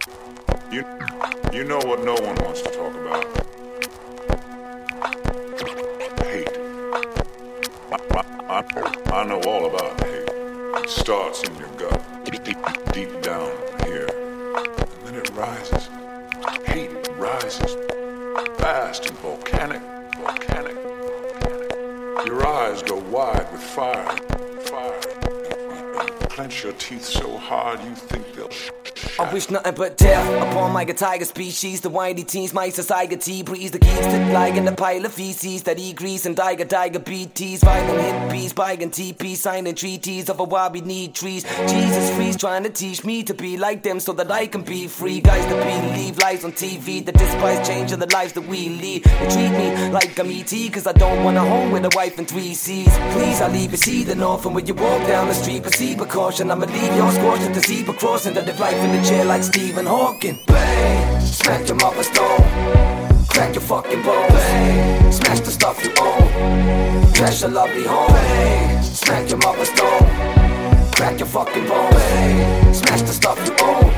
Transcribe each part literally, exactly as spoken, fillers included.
You, you know what no one wants to talk about. Hate. I, I, I, I know all about hate. It starts in your gut, deep, deep, deep down here, and then it rises. Hate rises fast and volcanic, volcanic, volcanic. Your eyes go wide with fire, fire. You clench your teeth so hard you think they'll sh- I wish nothing but death upon my tiger species. The whiny teens, my society breeze. The keys to flag in the pile of feces that he grease and tiger, tiger B Ts. Violent hippies, buying T P, signing treaties of a why we need trees. Jesus freeze trying to teach me to be like them so that I can be free. Guys that believe lies on T V that despise change in the lives that we lead. They treat me like I'm E T cause I don't want a home with a wife and three C's. Please, I'll leave you see the north, and when you walk down the street, proceed with caution. I'ma leave your scorched at the zebra crossing that if life in the chair like Stephen Hawking. Bang, smack your mother's dome, crack your fucking bones. Bang, smash the stuff you own, trash your lovely home. Bang, smack your mother's dome, crack your fucking bones. Bang, smash the stuff you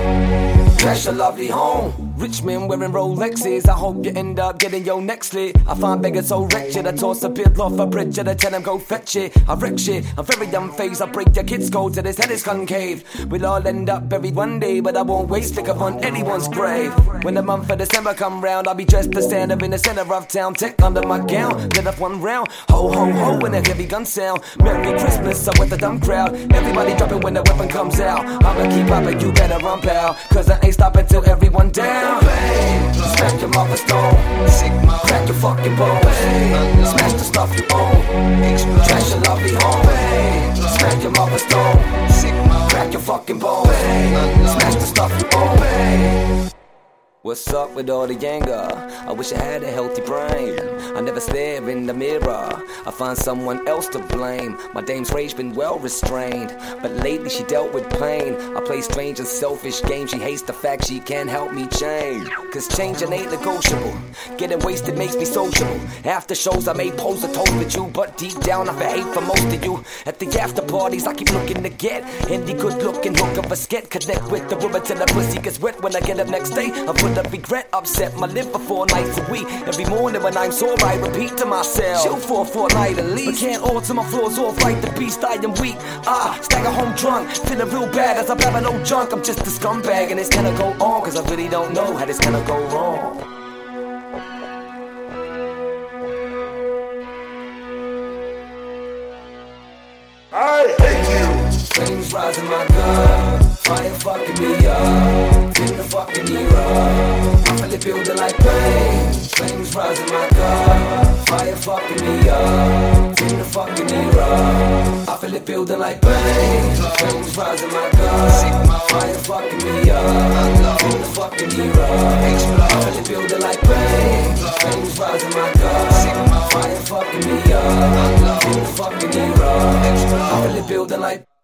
own, trash your lovely home. Rich men wearing Rolexes, I hope you end up getting your neck slit. I find beggars so wretched, I toss a bill off a bridge and I tell them go fetch it. I wreck shit, I'm very unfazed, I break your kid's skull till his head is concave. We'll all end up buried one day, but I won't waste liquor on anyone's grave. When the month of December come round, I'll be dressed to stand up in the center of town, tech under my gown, lit up one round, ho ho ho when a heavy gun sound. Merry Christmas, I'm with the dumb crowd, everybody dropping when the weapon comes out. I'ma keep up and you better run pal, cause I ain't stopping till everyone down. Bang, smack your mother's dome, crack your fucking bones. Bang, smash the stuff you own, trash your lovely home. Bang, smack your mother's dome, crack your fucking bones. Bang, smash the stuff you own. Bang. What's up with all the anger? I wish I had a healthy brain. I never stare in the mirror, I find someone else to blame. My dame's rage been well restrained, but lately she dealt with pain. I play strange and selfish games, she hates the fact she can't help me change. Cause changing ain't negotiable, getting wasted makes me sociable. After shows I may pose a toast with you, but deep down I feel hate for most of you. At the after parties I keep looking to get any good looking hook of a sket. Connect with the woman till the pussy gets wet. When I get up next day I put the regret upset my lip for four nights a week. Every morning when I'm sore I repeat to myself, chill for a fortnight at least, but can't alter my flaws or fight the beast. I am weak, ah, stagger home drunk, feeling real bad as I babble no junk. I'm just a scumbag and it's gonna go on, cause I really don't know how this gonna go wrong. I hate you. Flames rising my gut, fire fucking me up, in the fucking era. I feel it building like pain. Flames rising my gut, fire fucking me up, in the fucking era. I feel it building like pain. Flames rising my gut, fire fucking me up, in the fucking era. I feel it building like pain. Flames rising my gut, fire fucking me up, in the fucking era. I feel it building like